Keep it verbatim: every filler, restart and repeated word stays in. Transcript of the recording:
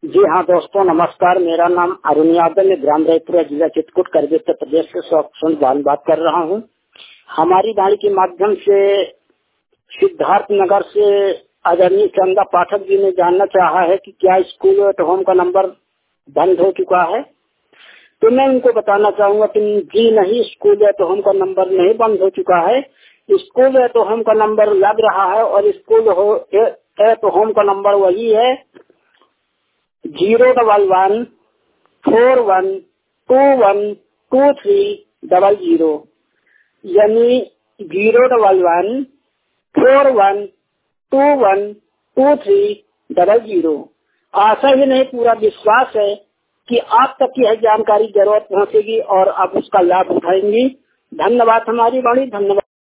जी हाँ दोस्तों, नमस्कार। मेरा नाम अरुण यादव है, ग्राम रायपुरा, जिला चित्रकूट, करगिल उत्तर प्रदेश से स्वप्न बाल बात कर रहा हूँ। हमारी वाणी के माध्यम से सिद्धार्थ नगर से आदरणीय चंदा पाठक जी ने जानना चाहा है कि क्या स्कूल एट होम का नंबर बंद हो चुका है। तो मैं उनको बताना चाहूंगा कि जी नहीं, स्कूल एट होम का नंबर नहीं बंद हो चुका है। स्कूल एट होम का नंबर लग रहा है और स्कूल एट होम का नंबर वही है zero double one four one two one two three double zero, यानी zero double one four one two one two three double zero. आशा ही नहीं, पूरा विश्वास है कि आप तक यह जानकारी जरूर पहुंचेगी और आप उसका लाभ उठाएंगी। धन्यवाद हमारी वाणी, धन्यवाद।